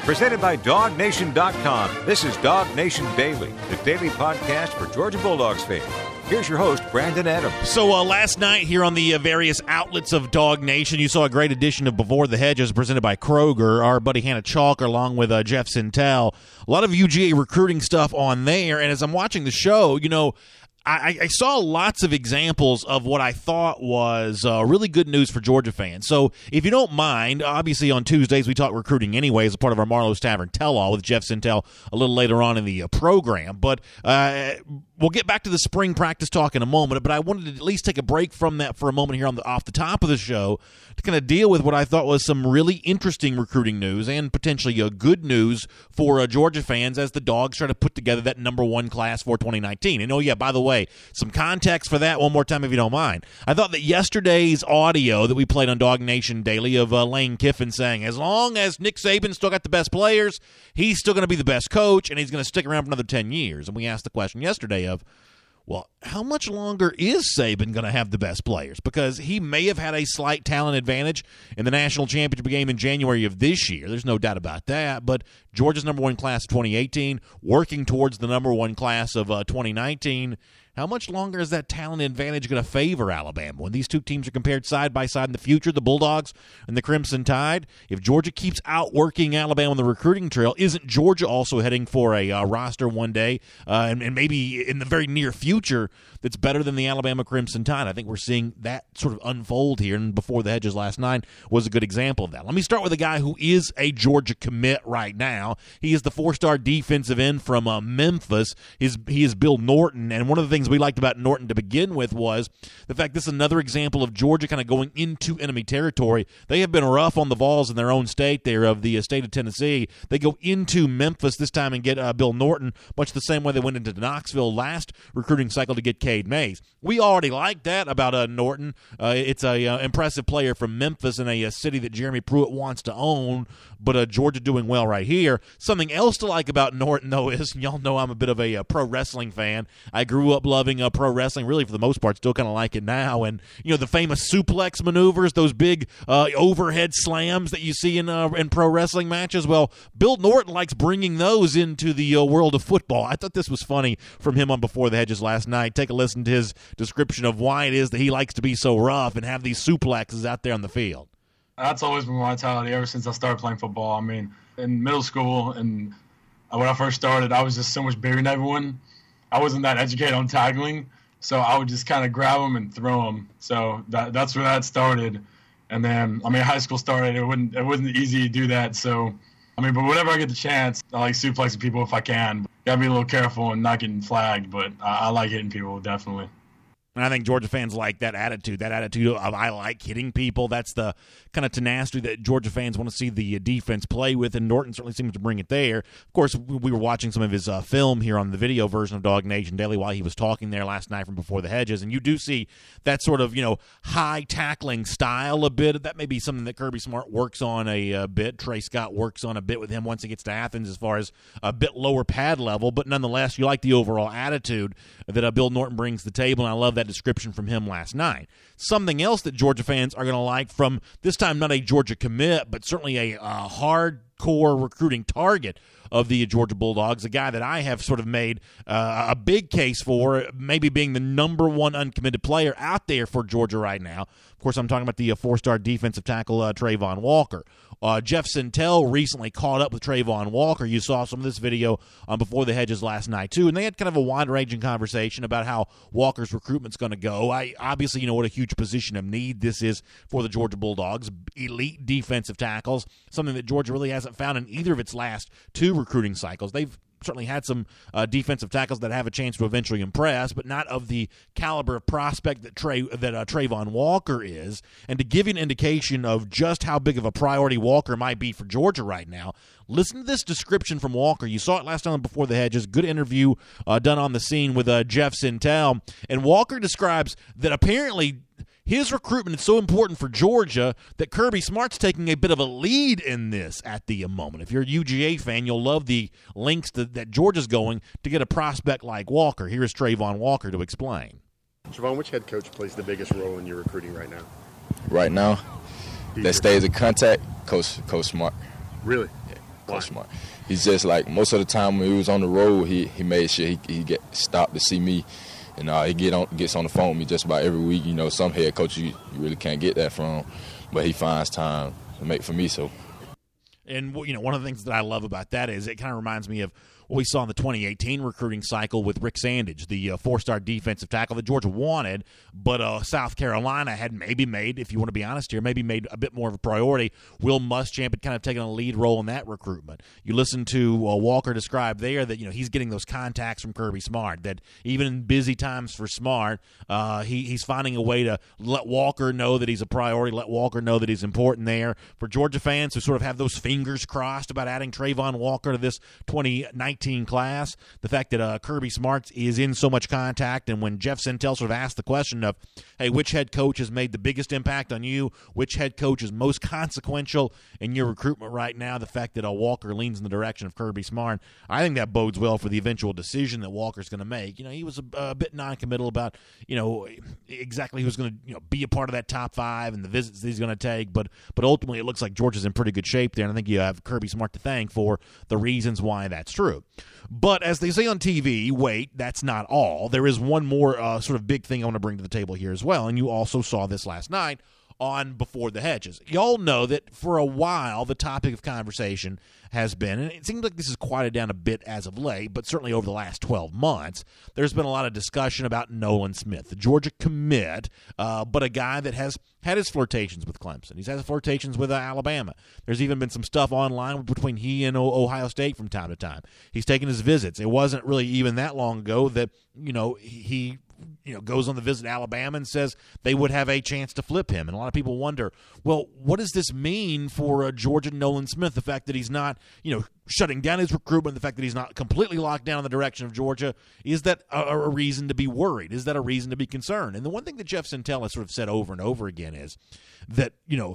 Presented by DogNation.com. This is Dog Nation Daily, the daily podcast for Georgia Bulldogs fans. Here's your host, Brandon Adams. So last night here on the various outlets of Dog Nation, you saw a great edition of Before the Hedges presented by Kroger. Our buddy Hannah Chalker along with Jeff Sintel. A lot of UGA recruiting stuff on there. And as I'm watching the show, you know, I saw lots of examples of what I thought was really good news for Georgia fans. So if you don't mind, obviously on Tuesdays we talk recruiting anyway as a part of our Marlowe's Tavern Tell-All with Jeff Sintel a little later on in the program. But we'll get back to the spring practice talk in a moment, but I wanted to at least take a break from that for a moment here off the top of the show to kind of deal with what I thought was some really interesting recruiting news and potentially good news for Georgia fans as the Dogs try to put together that number one class for 2019. And oh yeah, by the way, some context for that one more time if you don't mind. I thought that yesterday's audio that we played on Dog Nation Daily of Lane Kiffin saying as long as Nick Saban's still got the best players, he's still going to be the best coach and he's going to stick around for another 10 years. And we asked the question yesterday of, well, how much longer is Saban going to have the best players? Because he may have had a slight talent advantage in the national championship game in January of this year. There's no doubt about that. But Georgia's number one class of 2018, working towards the number one class of 2019. How much longer is that talent advantage going to favor Alabama when these two teams are compared side by side in the future, the Bulldogs and the Crimson Tide? If Georgia keeps outworking Alabama on the recruiting trail, isn't Georgia also heading for a roster one day and maybe in the very near future that's better than the Alabama Crimson Tide? I think we're seeing that sort of unfold here, and Before the Hedges last night was a good example of that. Let me start with a guy who is a Georgia commit right now. He is the four-star defensive end from Memphis. He is Bill Norton, and one of the things we liked about Norton to begin with was the fact this is another example of Georgia kind of going into enemy territory. They have been rough on the Vols in their own state there of the state of Tennessee. They go into Memphis this time and get Bill Norton, much the same way they went into Knoxville last recruiting cycle to get Cade Mays. We already liked that about Norton. It's a impressive player from Memphis in a city that Jeremy Pruitt wants to own, but Georgia doing well right here. Something else to like about Norton, though, is y'all know I'm a bit of a pro wrestling fan. I grew up loving pro wrestling, really for the most part, still kind of like it now. And, you know, the famous suplex maneuvers, those big overhead slams that you see in pro wrestling matches, well, Bill Norton likes bringing those into the world of football. I thought this was funny from him on Before the Hedges last night. Take a listen to his description of why it is that he likes to be so rough and have these suplexes out there on the field. That's always been my mentality ever since I started playing football. I mean, in middle school and when I first started, I was just so much bigger than everyone. I wasn't that educated on tackling, so I would just kind of grab them and throw them. So that's where that started. And then, I mean, high school started. It wasn't easy to do that. So, I mean, but whenever I get the chance, I like suplexing people if I can. Gotta be a little careful and not getting flagged, but I like hitting people, definitely. And I think Georgia fans like that attitude of I like hitting people. That's the kind of tenacity that Georgia fans want to see the defense play with, and Norton certainly seems to bring it there. Of course, we were watching some of his film here on the video version of Dog Nation Daily while he was talking there last night from Before the Hedges, and you do see that sort of, you know, high tackling style a bit. That may be something that Kirby Smart works on a bit. Trey Scott works on a bit with him once he gets to Athens as far as a bit lower pad level, but nonetheless, you like the overall attitude that Bill Norton brings to the table, and I love that description from him last night. Something else that Georgia fans are going to like from this time not a Georgia commit, but certainly a hardcore recruiting target of the Georgia Bulldogs, a guy that I have sort of made a big case for maybe being the number one uncommitted player out there for Georgia right now. Of course, I'm talking about the four-star defensive tackle Trayvon Walker. Jeff Sintel recently caught up with Trayvon Walker. You saw some of this video on Before the Hedges last night, too, and they had kind of a wide-ranging conversation about how Walker's recruitment's going to go. Obviously, you know what a huge position of need this is for the Georgia Bulldogs, elite defensive tackles, something that Georgia really hasn't found in either of its last two recruiting cycles. They've certainly had some defensive tackles that have a chance to eventually impress, but not of the caliber of prospect that Trayvon Walker is. And to give you an indication of just how big of a priority Walker might be for Georgia right now, listen to this description from Walker. You saw it last time Before the Hedges. Good interview done on the scene with Jeff Sintel. And Walker describes that apparently his recruitment is so important for Georgia that Kirby Smart's taking a bit of a lead in this at the moment. If you're a UGA fan, you'll love the links that Georgia's going to get a prospect like Walker. Here's Trayvon Walker to explain. Javon, which head coach plays the biggest role in your recruiting right now? Right now, that stays in contact, Coach Smart. Really? Yeah. Coach Smart. He's just like most of the time when he was on the road, he made sure he get stopped to see me, and he gets on the phone with me just about every week. You know, some head coaches you really can't get that from, but he finds time to make for me. So. And, you know, one of the things that I love about that is it kind of reminds me of what we saw in the 2018 recruiting cycle with Rick Sandage, the four-star defensive tackle that Georgia wanted, but South Carolina had maybe made, if you want to be honest here, maybe made a bit more of a priority. Will Muschamp had kind of taken a lead role in that recruitment. You listen to Walker describe there that, you know, he's getting those contacts from Kirby Smart, that even in busy times for Smart, he's finding a way to let Walker know that he's a priority, let Walker know that he's important there. For Georgia fans who sort of have those fingers crossed about adding Trayvon Walker to this 2019 class, the fact that Kirby Smart is in so much contact, and when Jeff Sentell sort of asked the question of, hey, which head coach has made the biggest impact on you, which head coach is most consequential in your recruitment right now, the fact that Walker leans in the direction of Kirby Smart, I think that bodes well for the eventual decision that Walker's going to make. You know, he was a bit non-committal about, you know, exactly who's going to, you know, be a part of that top 5 and the visits that he's going to take, but ultimately it looks like Georgia's in pretty good shape there, and I think you have Kirby Smart to thank for the reasons why that's true. But as they say on TV, wait, that's not all. There is one more sort of big thing I want to bring to the table here as well, and you also saw this last night on Before the Hedges. Y'all know that for a while the topic of conversation has been, and it seems like this has quieted down a bit as of late, but certainly over the last 12 months, there's been a lot of discussion about Nolan Smith, the Georgia commit, but a guy that has had his flirtations with Clemson. He's had his flirtations with Alabama. There's even been some stuff online between he and Ohio State from time to time. He's taken his visits. It wasn't really even that long ago that, you know, he goes on the visit to Alabama and says they would have a chance to flip him. And a lot of people wonder, well, what does this mean for Georgia Nolan Smith? The fact that he's not, shutting down his recruitment, the fact that he's not completely locked down in the direction of Georgia, is that a reason to be worried? Is that a reason to be concerned? And the one thing that Jeff Sentell has sort of said over and over again is that,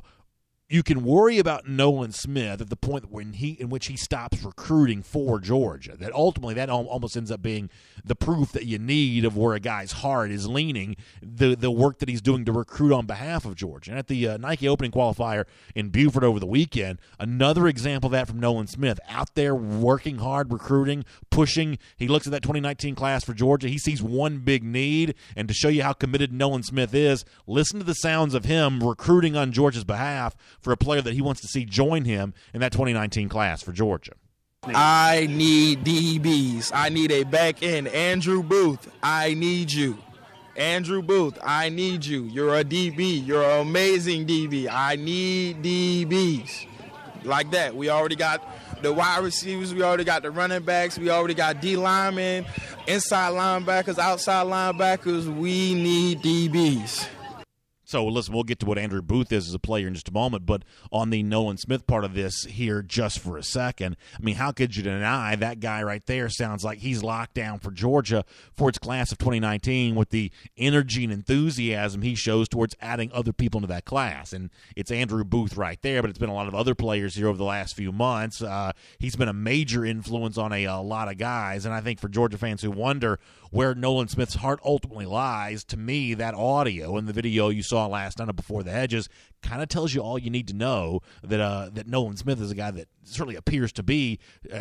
you can worry about Nolan Smith at the point in which he stops recruiting for Georgia. That ultimately that almost ends up being the proof that you need of where a guy's heart is leaning, the work that he's doing to recruit on behalf of Georgia. And at the Nike opening qualifier in Beaufort over the weekend, another example of that from Nolan Smith, out there working hard, recruiting, pushing. He looks at that 2019 class for Georgia. He sees one big need, and to show you how committed Nolan Smith is, listen to the sounds of him recruiting on Georgia's behalf for a player that he wants to see join him in that 2019 class for Georgia. I need DBs. I need a back end. Andrew Booth, I need you. Andrew Booth, I need you. You're a DB. You're an amazing DB. I need DBs. Like that. We already got the wide receivers. We already got the running backs. We already got D linemen, inside linebackers, outside linebackers. We need DBs. So, listen, we'll get to what Andrew Booth is as a player in just a moment, but on the Nolan Smith part of this here just for a second, I mean, how could you deny that guy right there sounds like he's locked down for Georgia for its class of 2019 with the energy and enthusiasm he shows towards adding other people into that class. And it's Andrew Booth right there, but it's been a lot of other players here over the last few months. He's been a major influence on a lot of guys, and I think for Georgia fans who wonder where Nolan Smith's heart ultimately lies, to me, that audio and the video you saw last night Before the Hedges kind of tells you all you need to know that Nolan Smith is a guy that certainly appears to me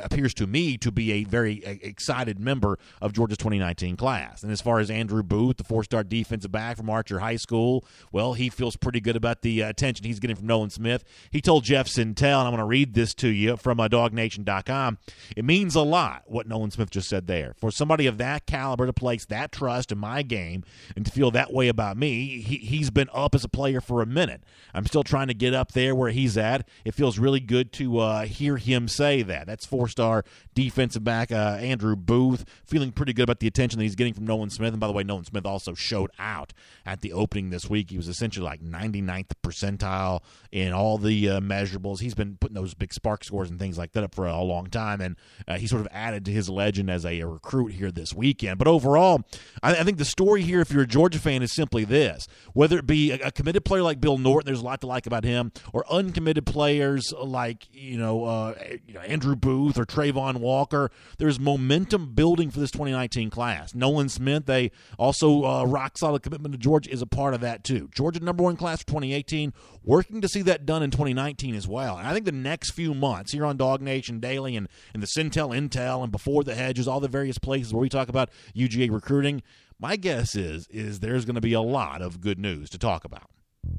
to be a very excited member of Georgia's 2019 class. And as far as Andrew Booth, the 4-star defensive back from Archer High School, well, he feels pretty good about the attention he's getting from Nolan Smith. He told Jeff Sentell, and I'm going to read this to you from DogNation.com, it means a lot what Nolan Smith just said there. For somebody of that caliber to place that trust in my game and to feel that way about me, he's been up as a player for a minute. I'm still trying to get up there where he's at. It feels really good to hear him say that. That's 4-star defensive back Andrew Booth, feeling pretty good about the attention that he's getting from Nolan Smith. And by the way, Nolan Smith also showed out at the opening this week. He was essentially like 99th percentile in all the measurables. He's been putting those big spark scores and things like that up for a long time, and he sort of added to his legend as a recruit here this weekend. But overall, I think the story here, if you're a Georgia fan, is simply this. Whether it be be a committed player like Bill Norton. There's a lot to like about him, or uncommitted players like Andrew Booth or Trayvon Walker. There's momentum building for this 2019 class. Nolan Smith, they also rock solid commitment to Georgia, is a part of that too. Georgia #1 class for 2018, working to see that done in 2019 as well. And I think the next few months here on Dog Nation Daily and the Centel Intel and Before the Hedges, all the various places where we talk about UGA recruiting, my guess is there's going to be a lot of good news to talk about.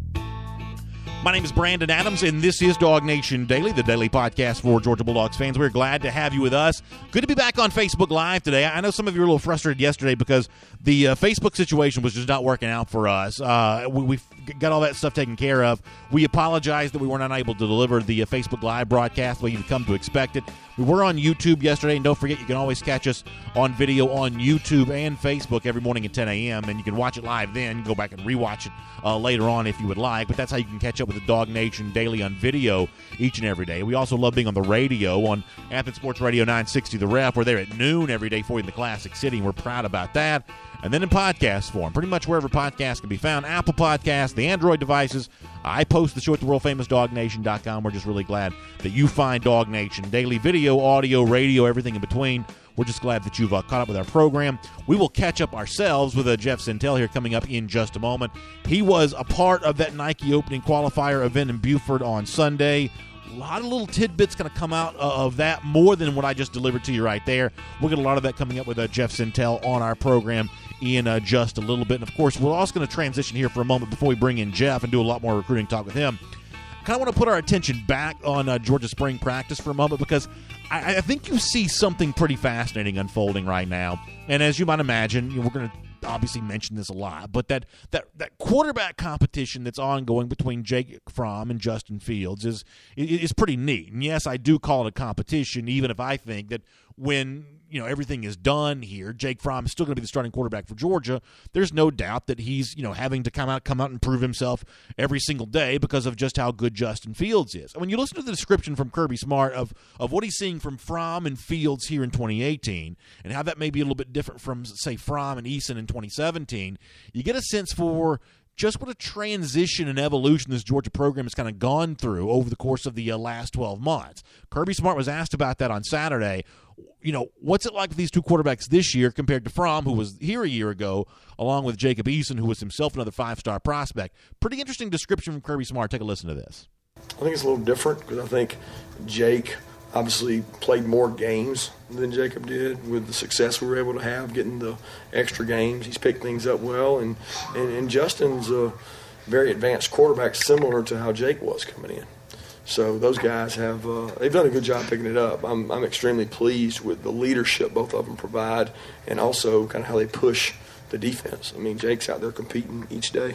My name is Brandon Adams, and this is Dog Nation Daily, the daily podcast for Georgia Bulldogs fans. We're glad to have you with us. Good to be back on Facebook Live today. I know some of you were a little frustrated yesterday because the Facebook situation was just not working out for us. We got all that stuff taken care of. We apologize that we were not able to deliver the Facebook Live broadcast the way you've come to expect it. We were on YouTube yesterday, and don't forget, you can always catch us on video on YouTube and Facebook every morning at 10 a.m., and you can watch it live then. You can go back and rewatch it later on if you would like, but that's how you can catch up with the Dog Nation Daily on video each and every day. We also love being on the radio on Athens Sports Radio 960 The Ref. We're there at noon every day for you in the Classic City, and we're proud about that. And then in podcast form, pretty much wherever podcasts can be found, Apple Podcasts, the Android devices. I post the show at the world-famous DogNation.com. We're just really glad that you find Dog Nation Daily, video, audio, radio, everything in between. We're just glad that you've caught up with our program. We will catch up ourselves with Jeff Centel here coming up in just a moment. He was a part of that Nike opening qualifier event in Buford on Sunday. A lot of little tidbits going to come out of that, more than what I just delivered to you right there. We'll get a lot of that coming up with Jeff Centel on our program in just a little bit. And, of course, we're also going to transition here for a moment before we bring in Jeff and do a lot more recruiting talk with him. I kind of want to put our attention back on Georgia spring practice for a moment, because I think you see something pretty fascinating unfolding right now. And as you might imagine, we're going to obviously mention this a lot, but that quarterback competition that's ongoing between Jake Fromm and Justin Fields is pretty neat. And yes, I do call it a competition, even if I think that when everything is done here, Jake Fromm is still going to be the starting quarterback for Georgia. There's no doubt that he's having to come out and prove himself every single day because of just how good Justin Fields is. And when you listen to the description from Kirby Smart of what he's seeing from Fromm and Fields here in 2018, and how that may be a little bit different from, say, Fromm and Eason in 2017, you get a sense for just what a transition and evolution this Georgia program has kind of gone through over the course of the last 12 months. Kirby Smart was asked about that on Saturday. What's it like with these two quarterbacks this year compared to Fromm, who was here a year ago, along with Jacob Eason, who was himself another five-star prospect? Pretty interesting description from Kirby Smart. Take a listen to this. I think it's a little different because I think Jake obviously played more games than Jacob did. With the success we were able to have, getting the extra games, he's picked things up well. And Justin's a very advanced quarterback, similar to how Jake was coming in. So those guys have they've done a good job picking it up. I'm extremely pleased with the leadership both of them provide, and also kind of how they push the defense. I mean, Jake's out there competing each day.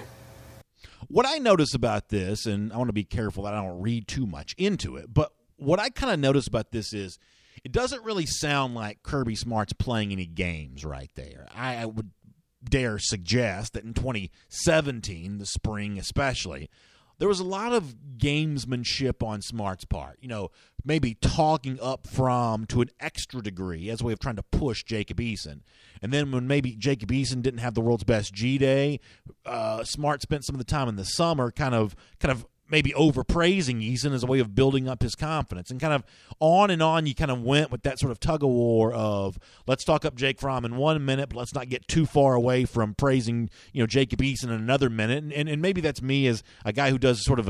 What I notice about this, and I want to be careful that I don't read too much into it, but what I kind of notice about this is it doesn't really sound like Kirby Smart's playing any games right there. I would dare suggest that in 2017, the spring especially, there was a lot of gamesmanship on Smart's part. Maybe talking up Fromm to an extra degree as a way of trying to push Jacob Eason. And then when maybe Jacob Eason didn't have the world's best G-Day, Smart spent some of the time in the summer kind of maybe overpraising Eason as a way of building up his confidence. And kind of on you kind of went with that sort of tug-of-war of, let's talk up Jake Fromm in 1 minute, but let's not get too far away from praising, Jacob Eason in another minute. And maybe that's me as a guy who does sort of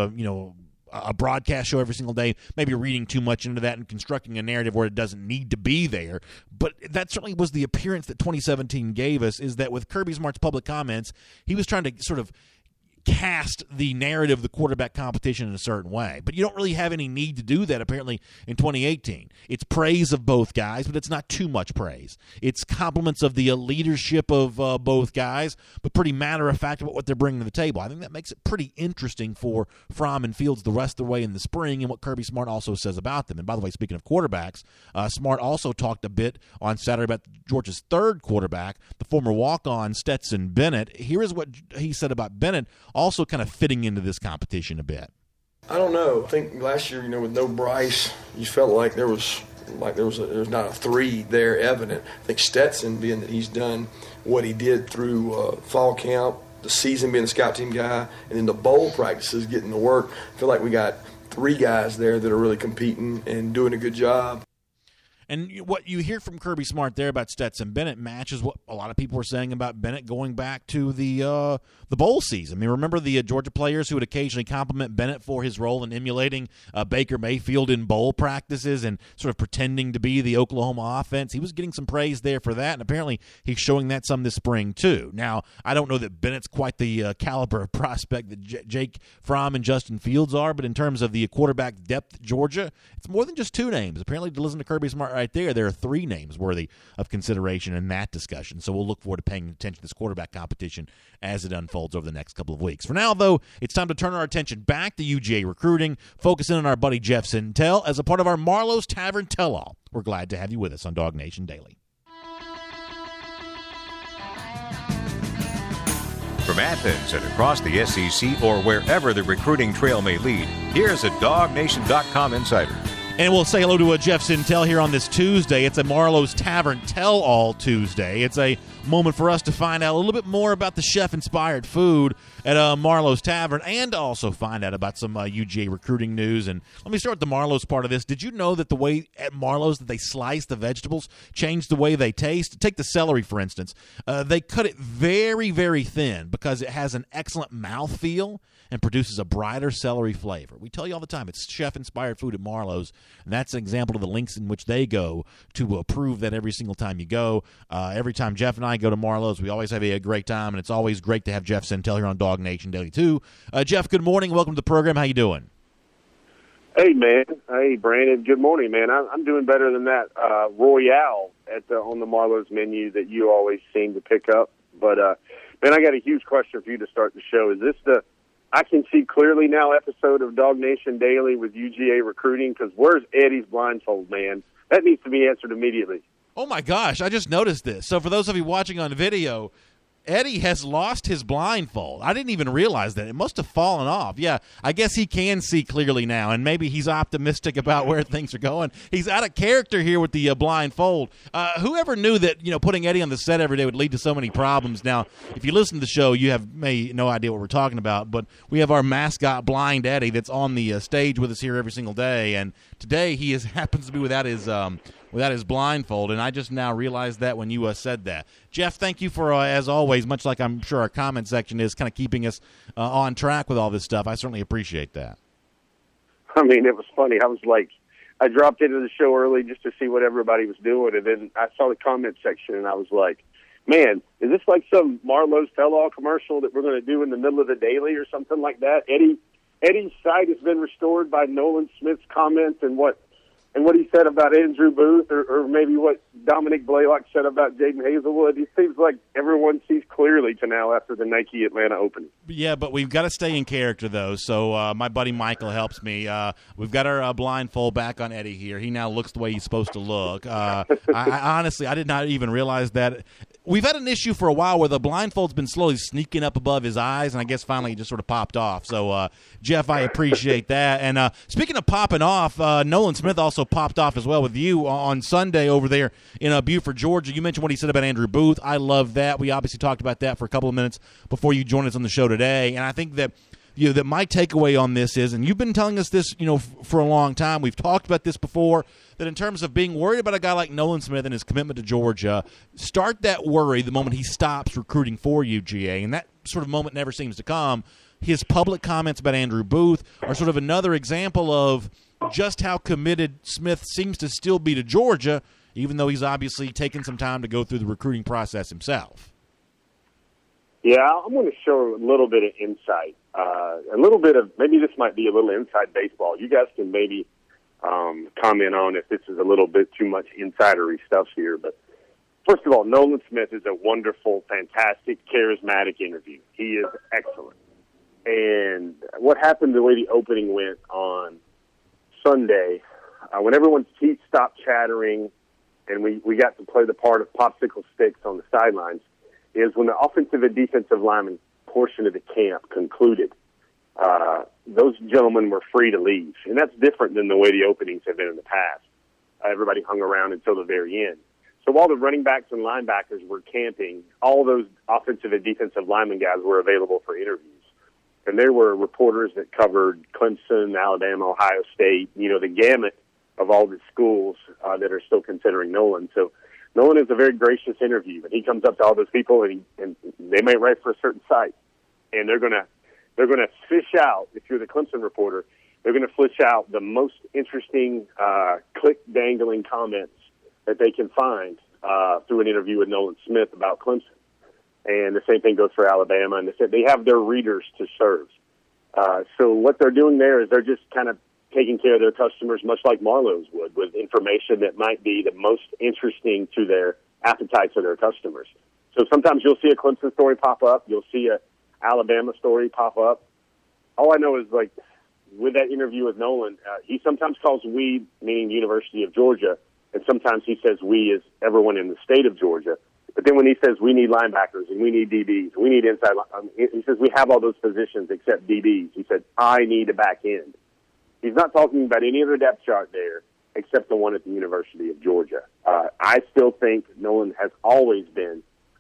a broadcast show every single day, maybe reading too much into that and constructing a narrative where it doesn't need to be there. But that certainly was the appearance that 2017 gave us, is that with Kirby Smart's public comments, he was trying to sort of cast the narrative of the quarterback competition in a certain way. But you don't really have any need to do that, apparently, in 2018. It's praise of both guys, but it's not too much praise. It's compliments of the leadership of both guys, but pretty matter-of-fact about what they're bringing to the table. I think that makes it pretty interesting for Fromm and Fields the rest of the way in the spring, and what Kirby Smart also says about them. And by the way, speaking of quarterbacks, Smart also talked a bit on Saturday about Georgia's third quarterback, the former walk-on Stetson Bennett. Here is what he said about Bennett, also kind of fitting into this competition a bit. I don't know. I think last year, with no Bryce, you felt like there was not a three there evident. I think Stetson, being that he's done what he did through fall camp, the season being a scout team guy, and then the bowl practices, getting to work. I feel like we got 3 guys there that are really competing and doing a good job. And what you hear from Kirby Smart there about Stetson Bennett matches what a lot of people were saying about Bennett going back to the bowl season. I mean, remember the Georgia players who would occasionally compliment Bennett for his role in emulating Baker Mayfield in bowl practices and sort of pretending to be the Oklahoma offense? He was getting some praise there for that, and apparently he's showing that some this spring too. Now, I don't know that Bennett's quite the caliber of prospect that Jake Fromm and Justin Fields are, but in terms of the quarterback depth at Georgia, it's more than just 2 names. Apparently, to listen to Kirby Smart right there are 3 names worthy of consideration in that discussion. So we'll look forward to paying attention to this quarterback competition as it unfolds over the next couple of weeks. For now, though, it's time to turn our attention back to UGA recruiting, focusing on our buddy Jeff Sentell as a part of our Marlowe's Tavern Tell-All. We're glad to have you with us on Dog Nation Daily. From Athens and across the SEC or wherever the recruiting trail may lead, here's a DogNation.com insider. And we'll say hello to Jeff Sentell here on this Tuesday. It's a Marlowe's Tavern Tell-All Tuesday. It's a moment for us to find out a little bit more about the chef-inspired food at Marlowe's Tavern and also find out about some UGA recruiting news. And let me start with the Marlowe's part of this. Did you know that the way at Marlowe's that they slice the vegetables changed the way they taste? Take the celery, for instance. They cut it very, very thin because it has an excellent mouthfeel and produces a brighter celery flavor. We tell you all the time, it's chef-inspired food at Marlowe's, and that's an example of the links in which they go to prove that every single time you go. Every time Jeff and I go to Marlowe's, we always have a great time, and it's always great to have Jeff Sentell here on Dog Nation Daily, too. Jeff, good morning. Welcome to the program. How you doing? Hey, man. Hey, Brandon. Good morning, man. I'm doing better than that Royale on the Marlowe's menu that you always seem to pick up. But, man, I got a huge question for you to start the show. Is this the I Can See Clearly Now episode of Dog Nation Daily with UGA recruiting? Because where's Eddie's blindfold, man? That needs to be answered immediately. Oh, my gosh. I just noticed this. So for those of you watching on video, Eddie has lost his blindfold. I didn't even realize that. It must have fallen off. Yeah, I guess he can see clearly now, and maybe he's optimistic about where things are going. He's out of character here with the blindfold. Whoever knew that putting Eddie on the set every day would lead to so many problems? Now, if you listen to the show, you have no idea what we're talking about, but we have our mascot, Blind Eddie, that's on the stage with us here every single day, and today he happens to be without his blindfold, and I just now realized that when you said that. Jeff, thank you for, as always, much like I'm sure our comment section is, kind of keeping us on track with all this stuff. I certainly appreciate that. I mean, it was funny. I dropped into the show early just to see what everybody was doing, and then I saw the comment section, and I was like, man, is this like some Marlowe's Tell-All commercial that we're going to do in the middle of the daily or something like that? Eddie's sight has been restored by Nolan Smith's comments and what he said about Andrew Booth, or maybe what Dominic Blaylock said about Jaden Hazelwood. It seems like everyone sees clearly to now after the Nike Atlanta Open. Yeah, but we've got to stay in character, though. So my buddy Michael helps me. We've got our blindfold back on Eddie here. He now looks the way he's supposed to look. I honestly, I did not even realize that. We've had an issue for a while where the blindfold's been slowly sneaking up above his eyes, and I guess finally it just sort of popped off. So, Jeff, I appreciate that. And speaking of popping off, Nolan Smith also popped off as well with you on Sunday over there in Buford, Georgia. You mentioned what he said about Andrew Booth. I love that. We obviously talked about that for a couple of minutes before you joined us on the show today, and I think that that my takeaway on this is, and you've been telling us this, for a long time. We've talked about this before, that in terms of being worried about a guy like Nolan Smith and his commitment to Georgia, start that worry the moment he stops recruiting for UGA, and that sort of moment never seems to come. His public comments about Andrew Booth are sort of another example of just how committed Smith seems to still be to Georgia, even though he's obviously taken some time to go through the recruiting process himself. Yeah, I'm going to show a little bit of insight. A little bit of, maybe this might be a little inside baseball. You guys can maybe comment on if this is a little bit too much insidery stuff here. But first of all, Nolan Smith is a wonderful, fantastic, charismatic interview. He is excellent. And what happened the way the opening went on Sunday, when everyone's teeth stopped chattering and we got to play the part of popsicle sticks on the sidelines, is when the offensive and defensive lineman portion of the camp concluded, those gentlemen were free to leave. And that's different than the way the openings have been in the past. Everybody hung around until the very end. So while the running backs and linebackers were camping, all those offensive and defensive lineman guys were available for interviews. And there were reporters that covered Clemson, Alabama, Ohio State, the gamut of all the schools that are still considering Nolan. So Nolan is a very gracious interview, and he comes up to all those people, and they may write for a certain site, and they're gonna fish out. If you're the Clemson reporter, they're gonna fish out the most interesting click dangling comments that they can find through an interview with Nolan Smith about Clemson. And the same thing goes for Alabama, and they have their readers to serve. So what they're doing there is they're just kind of taking care of their customers, much like Marlowe's would, with information that might be the most interesting to their appetites of their customers. So sometimes you'll see a Clemson story pop up. You'll see a Alabama story pop up. All I know is, like, with that interview with Nolan, he sometimes calls we, meaning the University of Georgia, and sometimes he says we as everyone in the state of Georgia. But then when he says we need linebackers and we need DBs, we need inside, he says we have all those positions except DBs. He said, I need a back end. He's not talking about any other depth chart there except the one at the University of Georgia. I still think Nolan has always been,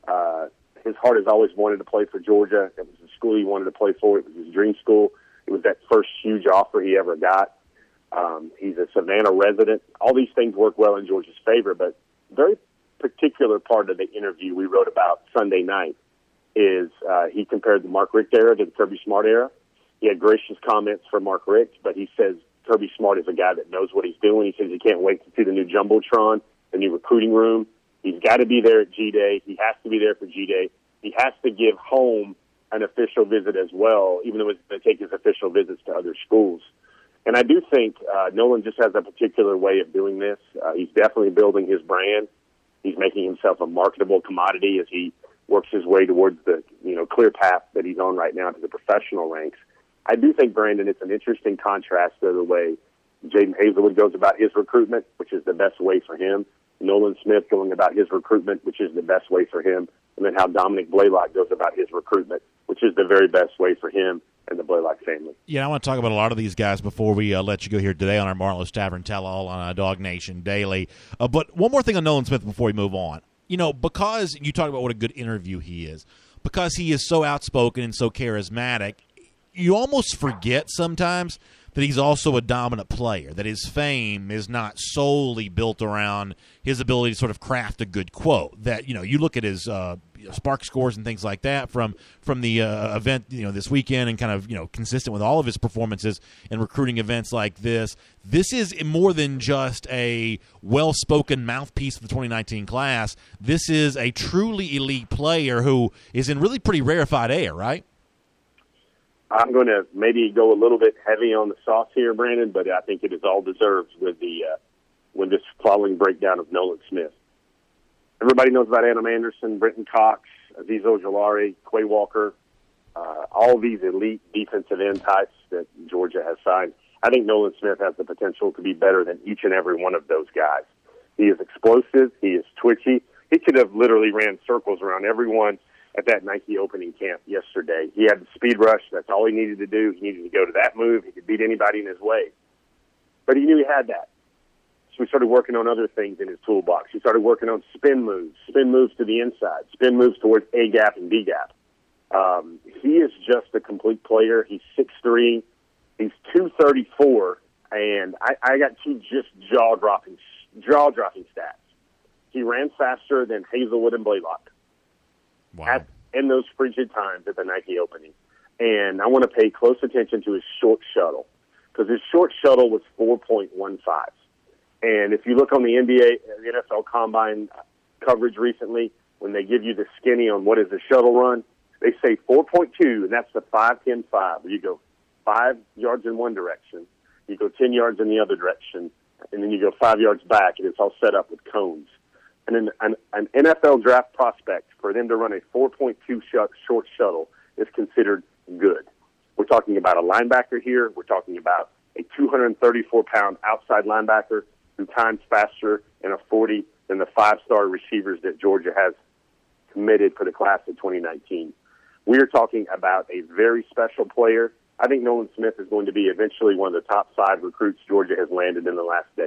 his heart has always wanted to play for Georgia. It was the school he wanted to play for. It was his dream school. It was that first huge offer he ever got. He's a Savannah resident. All these things work well in Georgia's favor, but very particular part of the interview we wrote about Sunday night is he compared the Mark Richt era to the Kirby Smart era. He had gracious comments for Mark Richt, but he says Kirby Smart is a guy that knows what he's doing. He says he can't wait to see the new Jumbotron, the new recruiting room. He's got to be there at G-Day. He has to be there for G-Day. He has to give home an official visit as well, even though it's going to take his official visits to other schools. And I do think Nolan just has a particular way of doing this. He's definitely building his brand. He's making himself a marketable commodity as he works his way towards the clear path that he's on right now to the professional ranks. I do think, Brandon, it's an interesting contrast to the way Jaden Hazelwood goes about his recruitment, which is the best way for him. Nolan Smith going about his recruitment, which is the best way for him. And then how Dominic Blaylock goes about his recruitment, which is the very best way for him and the Blaylock family. Yeah, I want to talk about a lot of these guys before we let you go here today on our Marlowe's Tavern Tell-All on Dog Nation Daily. But one more thing on Nolan Smith before we move on. Because you talk about what a good interview he is, because he is so outspoken and so charismatic, you almost forget sometimes that he's also a dominant player, that his fame is not solely built around his ability to sort of craft a good quote. That, you look at his spark scores and things like that from the event, this weekend, and kind of, consistent with all of his performances in recruiting events like this. This is more than just a well-spoken mouthpiece of the 2019 class. This is a truly elite player who is in really pretty rarefied air, right? I'm going to maybe go a little bit heavy on the sauce here, Brandon, but I think it is all deserved with this following breakdown of Nolan Smith. Everybody knows about Adam Anderson, Brenton Cox, Azeez Ojulari, Quay Walker, all these elite defensive end types that Georgia has signed. I think Nolan Smith has the potential to be better than each and every one of those guys. He is explosive. He is twitchy. He could have literally ran circles around everyone at that Nike opening camp yesterday. He had the speed rush. That's all he needed to do. He needed to go to that move. He could beat anybody in his way. But he knew he had that. So we started working on other things in his toolbox. He started working on spin moves to the inside, spin moves towards A-gap and B-gap. He is just a complete player. He's 6'3". He's 234. And I got two just jaw-dropping stats. He ran faster than Hazelwood and Blaylock. Wow. In those frigid times at the Nike opening. And I want to pay close attention to his short shuttle, because his short shuttle was 4.15. And if you look on the NBA, the NFL Combine coverage recently, when they give you the skinny on what is the shuttle run, they say 4.2, and that's the 5-10-5, where you go 5 yards in one direction, you go 10 yards in the other direction, and then you go 5 yards back, and it's all set up with cones. And an NFL draft prospect, for them to run a 4.2 short shuttle is considered good. We're talking about a linebacker here. We're talking about a 234-pound outside linebacker who times faster in a 40 than the 5-star receivers that Georgia has committed for the class of 2019. We are talking about a very special player. I think Nolan Smith is going to be eventually one of the top 5 recruits Georgia has landed in the last decade.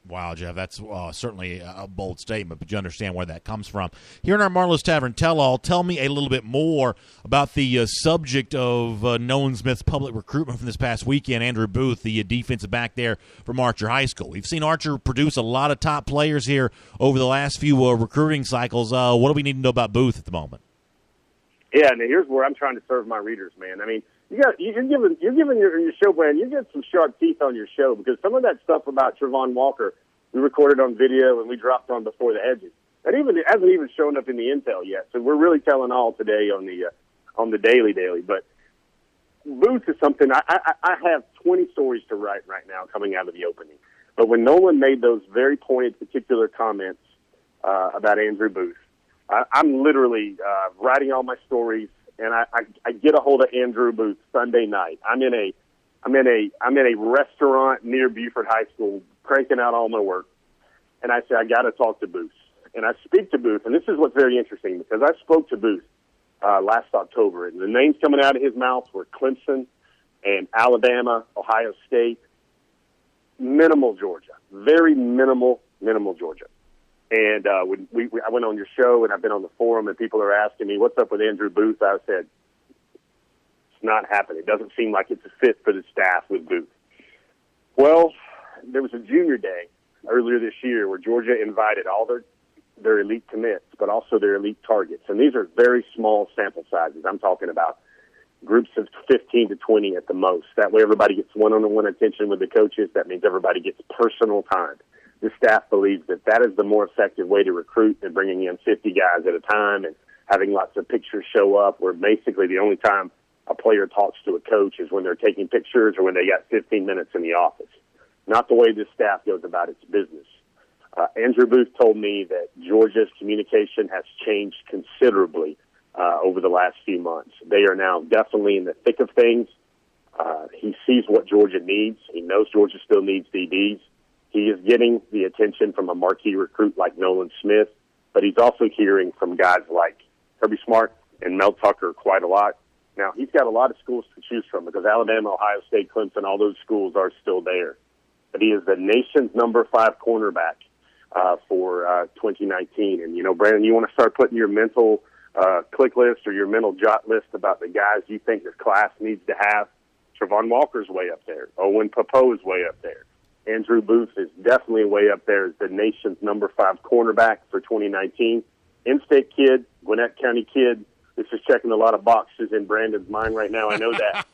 Wow, Jeff, that's certainly a bold statement, but you understand where that comes from. Here in our Marlowe's Tavern Tell-All, tell me a little bit more about the subject of Nolan Smith's public recruitment from this past weekend, Andrew Booth, the defensive back there from Archer High School. We've seen Archer produce a lot of top players here over the last few recruiting cycles. What do we need to know about Booth at the moment? Yeah, and here's where I'm trying to serve my readers, man. I mean, you're giving your show, Brand. You get some sharp teeth on your show, because some of that stuff about Travon Walker we recorded on video and we dropped on Before the Hedges. That hasn't even shown up in the intel yet. So we're really telling all today on the Daily. But Booth is something I have 20 stories to write right now coming out of the opening. But when Nolan made those very pointed, particular comments about Andrew Booth, I'm literally writing all my stories, and I get a hold of Andrew Booth Sunday night. I'm in a restaurant near Buford High School, cranking out all my work, and I say, I got to talk to Booth. And I speak to Booth, and this is what's very interesting, because I spoke to Booth last October, and the names coming out of his mouth were Clemson and Alabama, Ohio State, minimal Georgia, very minimal Georgia. And when I went on your show, and I've been on the forum, and people are asking me, what's up with Andrew Booth? I said, it's not happening. It doesn't seem like it's a fit for the staff with Booth. Well, there was a junior day earlier this year where Georgia invited all their elite commits, but also their elite targets. And these are very small sample sizes. I'm talking about groups of 15 to 20 at the most. That way everybody gets one-on-one attention with the coaches. That means everybody gets personal time. The staff believes that is the more effective way to recruit than bringing in 50 guys at a time and having lots of pictures show up, where basically the only time a player talks to a coach is when they're taking pictures or when they got 15 minutes in the office. Not the way this staff goes about its business. Andrew Booth told me that Georgia's communication has changed considerably over the last few months. They are now definitely in the thick of things. He sees what Georgia needs. He knows Georgia still needs DBs. He is getting the attention from a marquee recruit like Nolan Smith, but he's also hearing from guys like Kirby Smart and Mel Tucker quite a lot. Now, he's got a lot of schools to choose from, because Alabama, Ohio State, Clemson, all those schools are still there. But he is the nation's number 5 cornerback for 2019. And, Brandon, you want to start putting your mental click list or your mental jot list about the guys you think this class needs to have. Travon Walker's way up there. Owen Popeau's way up there. Andrew Booth is definitely way up there as the nation's number 5 cornerback for 2019. In-state kid, Gwinnett County kid. This is checking a lot of boxes in Brandon's mind right now. I know that.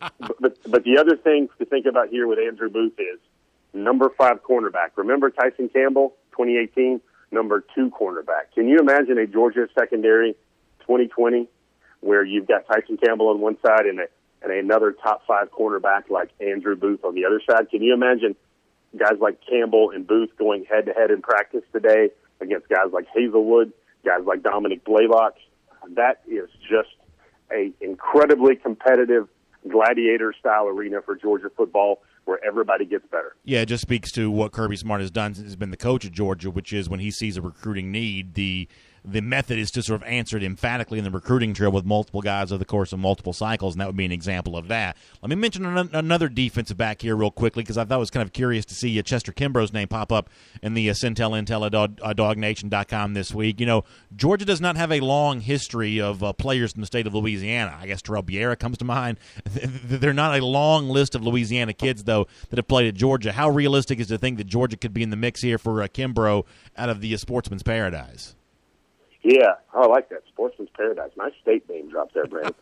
but the other thing to think about here with Andrew Booth is number 5 cornerback. Remember Tyson Campbell, 2018, number 2 cornerback. Can you imagine a Georgia secondary 2020 where you've got Tyson Campbell on one side and another top 5 cornerback like Andrew Booth on the other side? Can you imagine guys like Campbell and Booth going head-to-head in practice today against guys like Hazelwood, guys like Dominic Blaylock? That is just an incredibly competitive gladiator-style arena for Georgia football, where everybody gets better. Yeah, it just speaks to what Kirby Smart has done since he's been the coach at Georgia, which is when he sees a recruiting need, the method is to sort of answer it emphatically in the recruiting trail with multiple guys over the course of multiple cycles, and that would be an example of that. Let me mention another defensive back here real quickly, because I thought it was kind of curious to see Chester Kimbrough's name pop up in the Centel Intel at DogNation.com this week. Georgia does not have a long history of players from the state of Louisiana. I guess Terrell Biera comes to mind. They're not a long list of Louisiana kids, though, that have played at Georgia. How realistic is to think that Georgia could be in the mix here for Kimbrough out of the Sportsman's Paradise? Yeah, I like that. Sportsman's Paradise. Nice state name drop there, Brandon.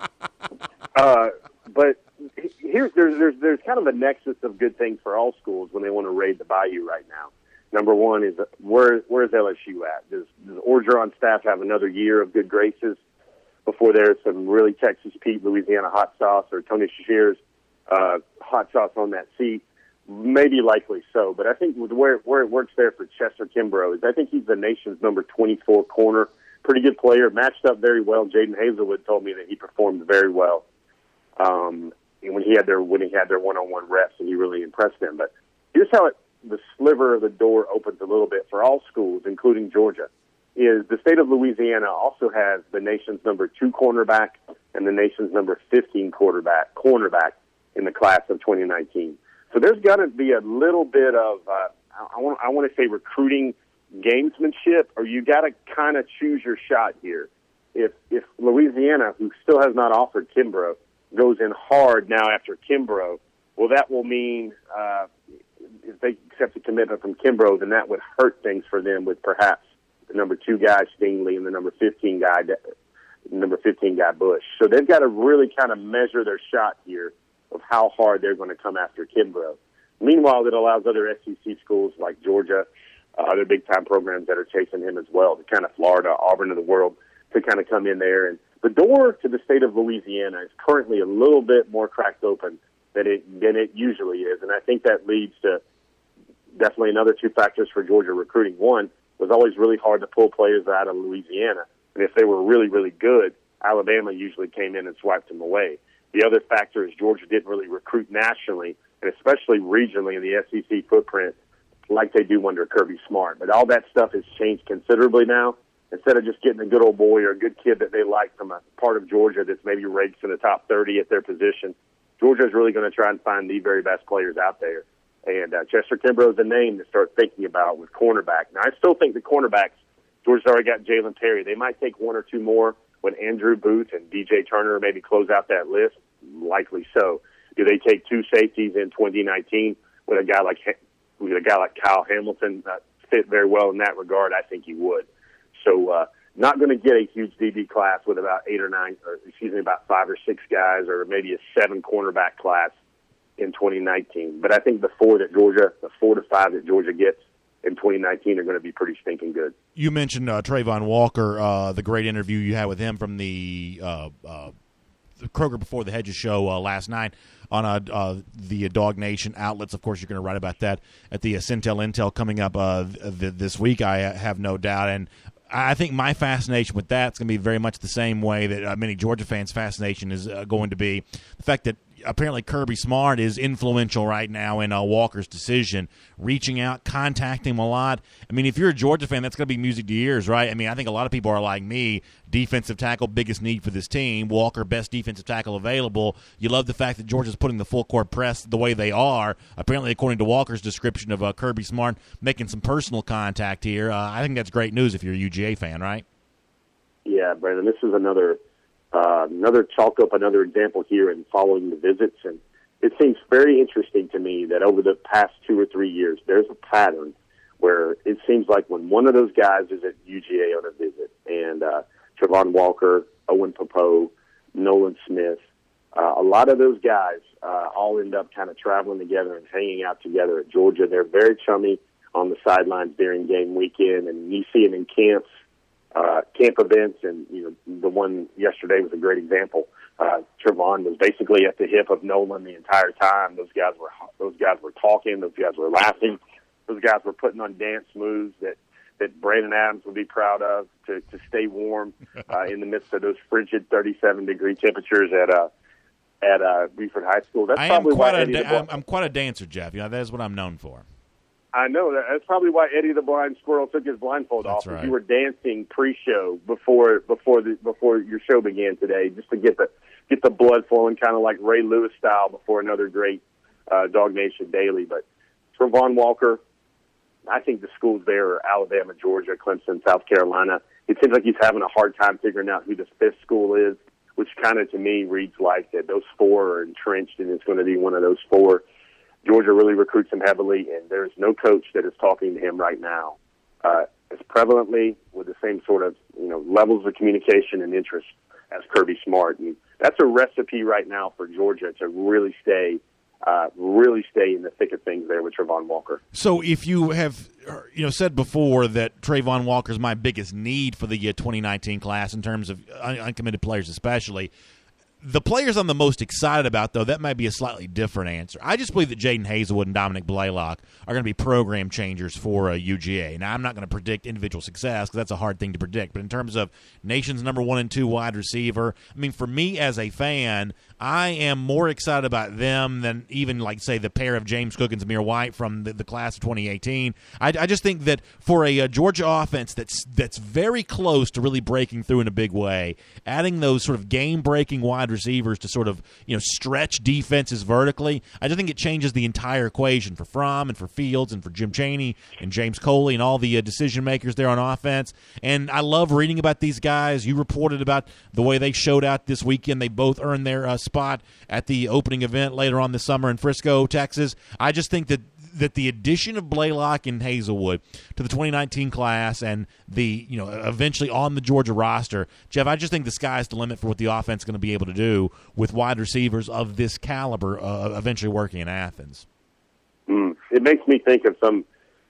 But there's kind of a nexus of good things for all schools when they want to raid the Bayou right now. Number one is where's LSU at? Does Orgeron staff have another year of good graces before there's some really Texas Pete, Louisiana hot sauce, or Tony Shafir's hot sauce on that seat? Maybe likely so, but I think where it works there for Chester Kimbrough is I think he's the nation's number 24 corner. Pretty good player, matched up very well. Jaden Hazelwood told me that he performed very well when he had their one-on-one reps, and he really impressed them. But here's how the sliver of the door opens a little bit for all schools, including Georgia. Is the state of Louisiana also has the nation's number 2 cornerback and the nation's number 15 cornerback in the class of 2019. So there's going to be a little bit of, I want to say recruiting gamesmanship, or you got to kind of choose your shot here. If Louisiana, who still has not offered Kimbrough, goes in hard now after Kimbrough, well, that will mean if they accept a commitment from Kimbrough, then that would hurt things for them with perhaps the number 2 guy Stingley and the number 15 guy Bush. So they've got to really kind of measure their shot here of how hard they're going to come after Kimbrough. Meanwhile, it allows other SEC schools like Georgia, other big-time programs that are chasing him as well, the kind of Florida, Auburn of the world, to kind of come in there. And the door to the state of Louisiana is currently a little bit more cracked open than it usually is. And I think that leads to definitely another 2 factors for Georgia recruiting. One, it was always really hard to pull players out of Louisiana. And if they were really, really good, Alabama usually came in and swiped them away. The other factor is Georgia didn't really recruit nationally, and especially regionally in the SEC footprint, like they do under Kirby Smart. But all that stuff has changed considerably now. Instead of just getting a good old boy or a good kid that they like from a part of Georgia that's maybe ranked in the top 30 at their position, Georgia is really going to try and find the very best players out there. And Chester Kimbrough is a name to start thinking about with cornerback. Now, I still think the cornerbacks, Georgia's already got Jalen Perry. They might take 1 or 2 more when Andrew Booth and DJ Turner maybe close out that list. Likely so. Do they take 2 safeties in 2019 with a guy like Kyle Hamilton fit very well in that regard? I think he would. So not going to get a huge DB class with about 5 or 6 guys, or maybe a 7 cornerback class in 2019. But I think the 4 to 5 that Georgia gets in 2019 are going to be pretty stinking good. You mentioned Trayvon Walker, the great interview you had with him from the Kroger Before the Hedges show last night on the Dog Nation outlets. Of course, you're going to write about that at the Centel Intel coming up this week, I have no doubt. And I think my fascination with that's going to be very much the same way that many Georgia fans' fascination is going to be. The fact that apparently Kirby Smart is influential right now in Walker's decision, reaching out, contacting him a lot. I mean, if you're a Georgia fan, that's going to be music to your ears, right? I mean, I think a lot of people are like me. Defensive tackle, biggest need for this team. Walker, best defensive tackle available. You love the fact that Georgia's putting the full court press the way they are. Apparently, according to Walker's description of Kirby Smart, making some personal contact here. I think that's great news if you're a UGA fan, right? Yeah, Brandon, this is another chalk up, another example here in following the visits. And it seems very interesting to me that over the past 2 or 3 years, there's a pattern where it seems like when one of those guys is at UGA on a visit, and Trayvon Walker, Owen Popo, Nolan Smith, a lot of those guys all end up kind of traveling together and hanging out together at Georgia. They're very chummy on the sidelines during game weekend, and you see it in camps. Camp events, and the one yesterday was a great example. Trayvon was basically at the hip of Nolan the entire time. Those guys were talking. Those guys were laughing. Those guys were putting on dance moves that Brandon Adams would be proud of to stay warm in the midst of those frigid 37-degree temperatures at Beaufort High School. I'm quite a dancer, Jeff. That is what I'm known for. I know that's probably why Eddie the Blind Squirrel took his blindfold off. Right. You were dancing pre-show before your show began today, just to get the blood flowing, kind of like Ray Lewis style before another great Dog Nation Daily. But Trayvon Walker, I think the schools there are Alabama, Georgia, Clemson, South Carolina. It seems like he's having a hard time figuring out who the 5th school is, which kind of to me reads like that those 4 are entrenched, and it's going to be one of those 4. Georgia really recruits him heavily, and there's no coach that is talking to him right now as prevalently with the same sort of levels of communication and interest as Kirby Smart. And that's a recipe right now for Georgia to really stay in the thick of things there with Trayvon Walker. So if you have said before that Trayvon Walker is my biggest need for the 2019 class in terms of uncommitted players especially, the players I'm the most excited about, though, that might be a slightly different answer. I just believe that Jaden Hazelwood and Dominic Blaylock are going to be program changers for UGA. Now, I'm not going to predict individual success because that's a hard thing to predict. But in terms of nation's number 1 and 2 wide receiver, I mean, for me as a fan, I am more excited about them than even, like, say, the pair of James Cook and Zamir White from the class of 2018. I just think that for a Georgia offense that's very close to really breaking through in a big way, adding those sort of game-breaking wide receivers to sort of, stretch defenses vertically, I just think it changes the entire equation for Fromm and for Fields and for Jim Chaney and James Coley and all the decision-makers there on offense. And I love reading about these guys. You reported about the way they showed out this weekend. They both earned their spot at the opening event later on this summer in Frisco, Texas. I just think that the addition of Blaylock and Hazelwood to the 2019 class and the eventually on the Georgia roster, Jeff, I just think the sky's the limit for what the offense is going to be able to do with wide receivers of this caliber eventually working in Athens. It makes me think of some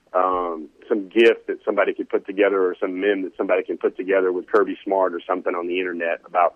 gift that somebody could put together, or some meme that somebody can put together with Kirby Smart or something on the internet about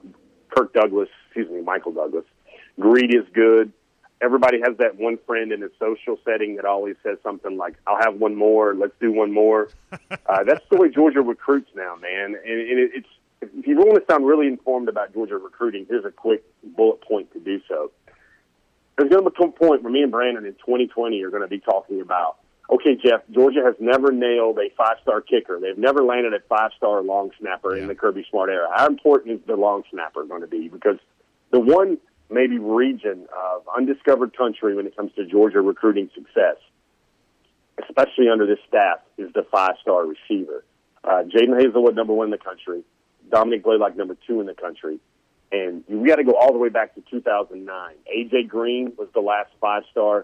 Michael Douglas. Greed is good. Everybody has that one friend in a social setting that always says something like, I'll have one more, let's do one more. That's the way Georgia recruits now, man. And it's, if you want to sound really informed about Georgia recruiting, here's a quick bullet point to do so. There's going to become a point where me and Brandon in 2020 are going to be talking about, okay, Jeff, Georgia has never nailed a 5-star kicker. They've never landed a 5-star long snapper in the Kirby Smart era. How important is the long snapper going to be? Because the one maybe region of undiscovered country when it comes to Georgia recruiting success, especially under this staff, is the 5-star receiver. Jaden Hazelwood, number 1 in the country. Dominic Blaylock, number 2 in the country. And we got to go all the way back to 2009. A.J. Green was the last 5-star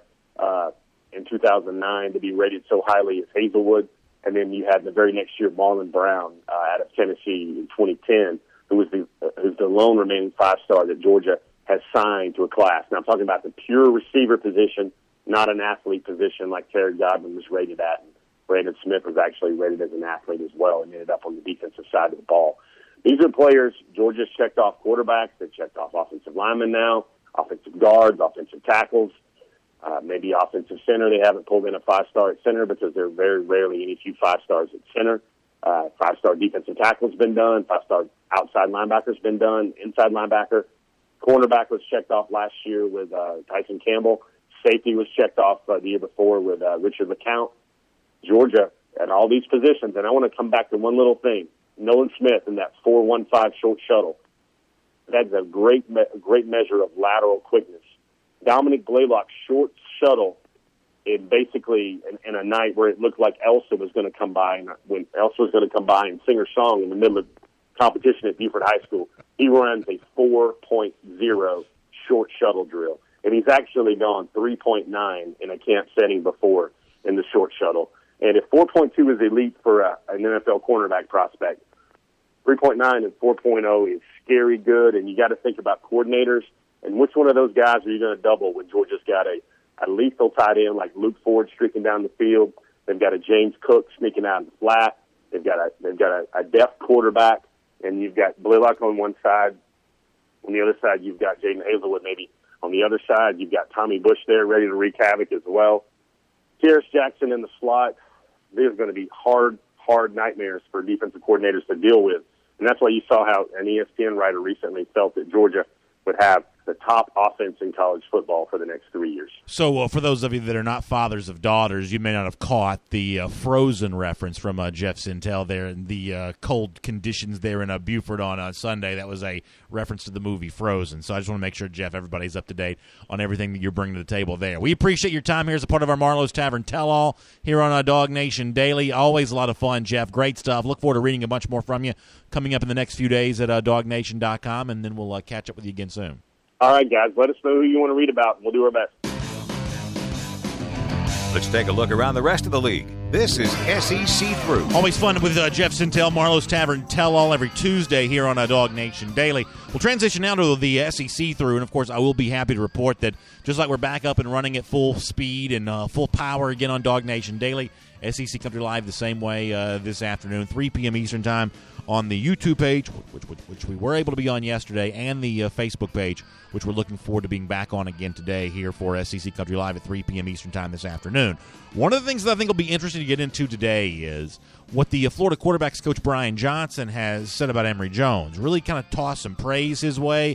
in 2009 to be rated so highly as Hazelwood. And then you had the very next year Marlon Brown out of Tennessee in 2010, who's the lone remaining 5-star that Georgia has signed to a class. Now I'm talking about the pure receiver position, not an athlete position like Terry Godwin was rated at. And Brandon Smith was actually rated as an athlete as well and ended up on the defensive side of the ball. These are players, Georgia's checked off quarterbacks, they've checked off offensive linemen now, offensive guards, offensive tackles, maybe offensive center. They haven't pulled in a 5-star at center because there are very rarely any few 5-stars at center. 5-star defensive tackle's been done, 5-star outside linebacker's been done, inside linebacker. Cornerback was checked off last year with Tyson Campbell. Safety was checked off the year before with Richard LeCount. Georgia at all these positions, and I want to come back to one little thing. Nolan Smith in that 4.15 short shuttle. That's a great measure of lateral quickness. Dominic Blaylock's short shuttle, in basically in a night where it looked like Elsa was going to come by, and when Elsa was going to come by and sing her song in the middle of competition at Buford High School, he runs a 4.0 short shuttle drill. And he's actually gone 3.9 in a camp setting before in the short shuttle. And if 4.2 is elite for an NFL cornerback prospect, 3.9 and 4.0 is scary good. And you got to think about coordinators and which one of those guys are you going to double when Georgia's got a lethal tight end like Luke Ford streaking down the field. They've got a James Cook sneaking out in the flat. They've got a depth quarterback, and you've got Blaylock on one side. On the other side, you've got Jaden Hazelwood maybe. On the other side, you've got Tommy Bush there ready to wreak havoc as well. Kearis Jackson in the slot. There's going to be hard nightmares for defensive coordinators to deal with. And that's why you saw how an ESPN writer recently felt that Georgia would have the top offense in college football for the next 3 years. So for those of you that are not fathers of daughters, you may not have caught the Frozen reference from Jeff Sintel there in the cold conditions there in Buford on Sunday. That was a reference to the movie Frozen. So I just want to make sure, Jeff, everybody's up to date on everything that you're bringing to the table there. We appreciate your time here as a part of our Marlowe's Tavern Tell-All here on Dog Nation Daily. Always a lot of fun, Jeff. Great stuff. Look forward to reading a bunch more from you coming up in the next few days at dognation.com, and then we'll catch up with you again soon. All right, guys, let us know who you want to read about, and we'll do our best. Let's take a look around the rest of the league. This is SEC Through. Always fun with Jeff Sintel, Marlowe's Tavern Tell-All every Tuesday here on Dog Nation Daily. We'll transition now to the SEC Through, and, of course, I will be happy to report that just like we're back up and running at full speed and full power again on Dog Nation Daily, SEC Country Live the same way this afternoon, 3 p.m. Eastern Time on the YouTube page, which we were able to be on yesterday, and the Facebook page, which we're looking forward to being back on again today here for SEC Country Live at 3 p.m. Eastern Time this afternoon. One of the things that I think will be interesting to get into today is what the Florida quarterbacks coach Brian Johnson has said about Emory Jones. Really kind of tossed some praise his way,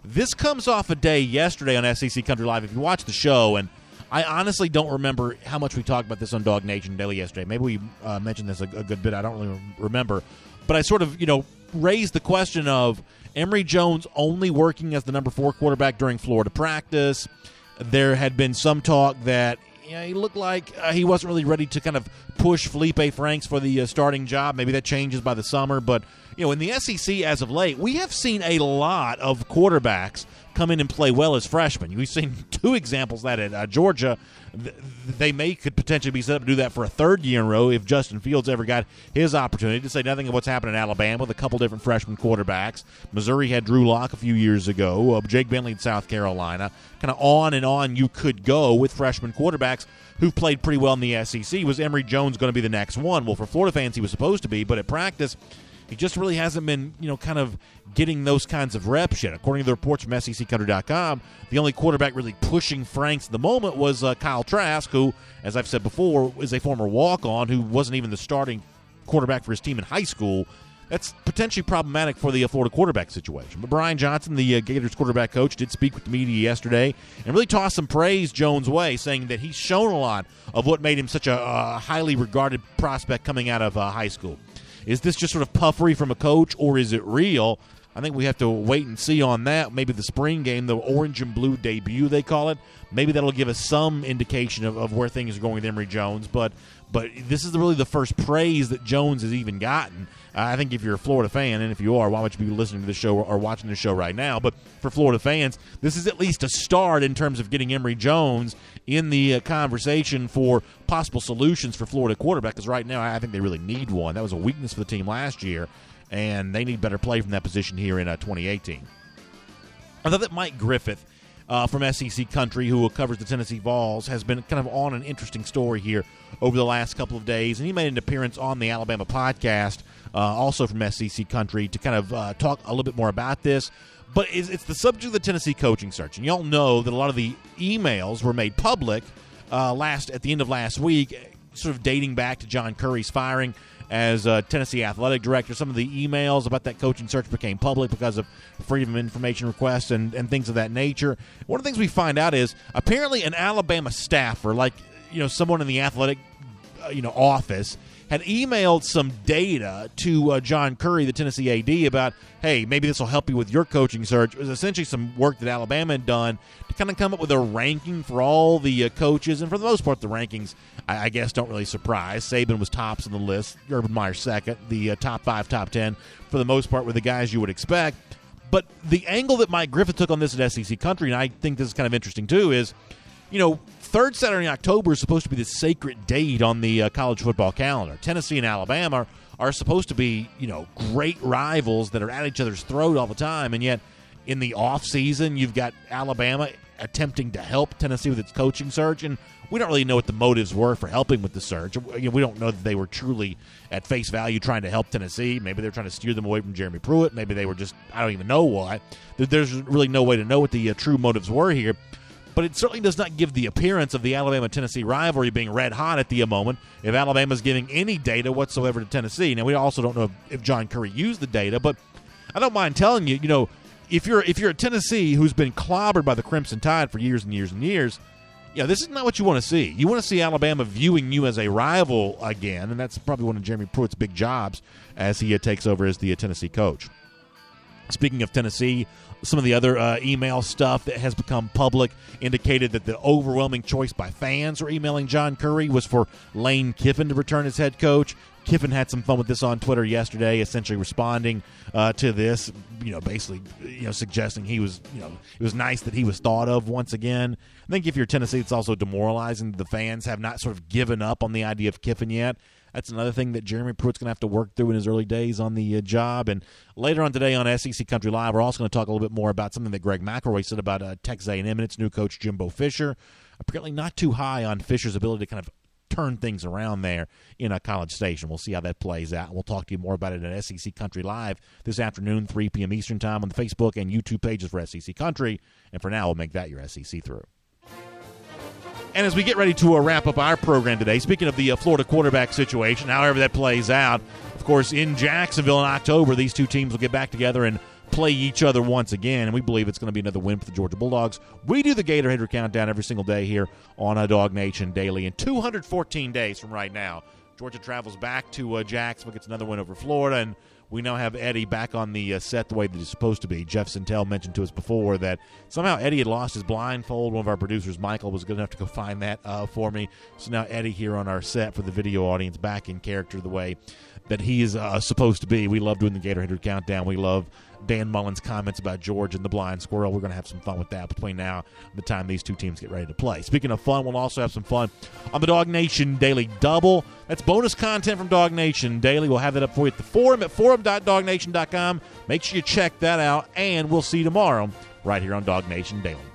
This comes off a day yesterday on SEC Country Live. If you watch the show, and I honestly don't remember how much we talked about this on Dog Nation Daily yesterday. Maybe we mentioned this a good bit. I don't really remember. But I sort of, raised the question of Emory Jones only working as the number 4 quarterback during Florida practice. There had been some talk that he looked like he wasn't really ready to kind of push Felipe Franks for the starting job. Maybe that changes by the summer. But, in the SEC as of late, we have seen a lot of quarterbacks come in and play well as freshmen. We've seen 2 examples of that at Georgia. They could potentially be set up to do that for a 3rd year in a row if Justin Fields ever got his opportunity, to say nothing of what's happened in Alabama with a couple different freshman quarterbacks. Missouri had Drew Lock a few years ago. Jake Bentley in South Carolina. Kind of on and on you could go with freshman quarterbacks who played pretty well in the SEC. Was Emory Jones going to be the next one? Well, for Florida fans, he was supposed to be, but at practice, he just really hasn't been, kind of getting those kinds of reps yet. According to the reports from SECCountry.com, the only quarterback really pushing Franks at the moment was Kyle Trask, who, as I've said before, is a former walk-on who wasn't even the starting quarterback for his team in high school. That's potentially problematic for the Florida quarterback situation. But Brian Johnson, the Gators quarterback coach, did speak with the media yesterday and really tossed some praise Jones' way, saying that he's shown a lot of what made him such a highly regarded prospect coming out of high school. Is this just sort of puffery from a coach, or is it real? I think we have to wait and see on that. Maybe the spring game, the orange and blue debut, they call it, maybe that'll give us some indication of where things are going with Emory Jones. But this is really the first praise that Jones has even gotten. I think if you're a Florida fan, and if you are, why would you be listening to the show or watching the show right now? But for Florida fans, this is at least a start in terms of getting Emory Jones in the conversation for possible solutions for Florida quarterback, because right now I think they really need one. That was a weakness for the team last year, and they need better play from that position here in 2018. I thought that Mike Griffith from SEC Country, who covers the Tennessee Vols, has been kind of on an interesting story here over the last couple of days, and he made an appearance on the Alabama podcast, also from SEC Country, to kind of talk a little bit more about this. But it's the subject of the Tennessee coaching search, and y'all know that a lot of the emails were made public at the end of last week, sort of dating back to John Curry's firing as Tennessee athletic director. Some of the emails about that coaching search became public because of freedom of information requests and things of that nature. One of the things we find out is apparently an Alabama staffer, like someone in the athletic office, had emailed some data to John Curry, the Tennessee AD, about, hey, maybe this will help you with your coaching search. It was essentially some work that Alabama had done to kind of come up with a ranking for all the coaches. And for the most part, the rankings, I guess, don't really surprise. Saban was tops on the list, Urban Meyer second. The top 5, top 10, for the most part, were the guys you would expect. But the angle that Mike Griffith took on this at SEC Country, and I think this is kind of interesting too, is, third Saturday in October is supposed to be the sacred date on the college football calendar. Tennessee and Alabama are supposed to be, great rivals that are at each other's throat all the time, and yet in the offseason you've got Alabama attempting to help Tennessee with its coaching search, and we don't really know what the motives were for helping with the search. We don't know that they were truly at face value trying to help Tennessee. Maybe they're trying to steer them away from Jeremy Pruitt. Maybe they were just, I don't even know what. There's really no way to know what the true motives were here. But it certainly does not give the appearance of the Alabama-Tennessee rivalry being red hot at the moment if Alabama's giving any data whatsoever to Tennessee. Now, we also don't know if John Curry used the data, but I don't mind telling you, if you're at Tennessee who's been clobbered by the Crimson Tide for years and years and years, this is not what you want to see. You want to see Alabama viewing you as a rival again, and that's probably one of Jeremy Pruitt's big jobs as he takes over as the Tennessee coach. Speaking of Tennessee, some of the other email stuff that has become public indicated that the overwhelming choice by fans who are emailing John Curry was for Lane Kiffin to return as head coach. Kiffin had some fun with this on Twitter yesterday, essentially responding to this, basically, suggesting he was, it was nice that he was thought of once again. I think if you're Tennessee, it's also demoralizing. The fans have not sort of given up on the idea of Kiffin yet. That's another thing that Jeremy Pruitt's going to have to work through in his early days on the job. And later on today on SEC Country Live, we're also going to talk a little bit more about something that Greg McElroy said about Texas A&M and its new coach, Jimbo Fisher. Apparently not too high on Fisher's ability to kind of turn things around there in a College Station. We'll see how that plays out. We'll talk to you more about it at SEC Country Live this afternoon, 3 p.m. Eastern Time on the Facebook and YouTube pages for SEC Country. And for now, we'll make that your SEC Through. And as we get ready to wrap up our program today, speaking of the Florida quarterback situation, however that plays out, of course, in Jacksonville in October, these two teams will get back together and play each other once again, and we believe it's going to be another win for the Georgia Bulldogs. We do the Gator Hater Countdown every single day here on Dog Nation Daily. In 214 days from right now, Georgia travels back to Jacksonville, gets another win over Florida, and we now have Eddie back on the set the way that he's supposed to be. Jeff Sintel mentioned to us before that somehow Eddie had lost his blindfold. One of our producers, Michael, was good enough to go find that for me. So now Eddie here on our set for the video audience, back in character the way that he is supposed to be. We love doing the Gator Hater Countdown. We love Dan Mullen's comments about Georgia and the blind squirrel. We're going to have some fun with that between now and the time these two teams get ready to play. Speaking of fun, we'll also have some fun on the Dog Nation Daily Double. That's bonus content from Dog Nation Daily. We'll have that up for you at the forum at forum.dognation.com. Make sure you check that out, and we'll see you tomorrow right here on Dog Nation Daily.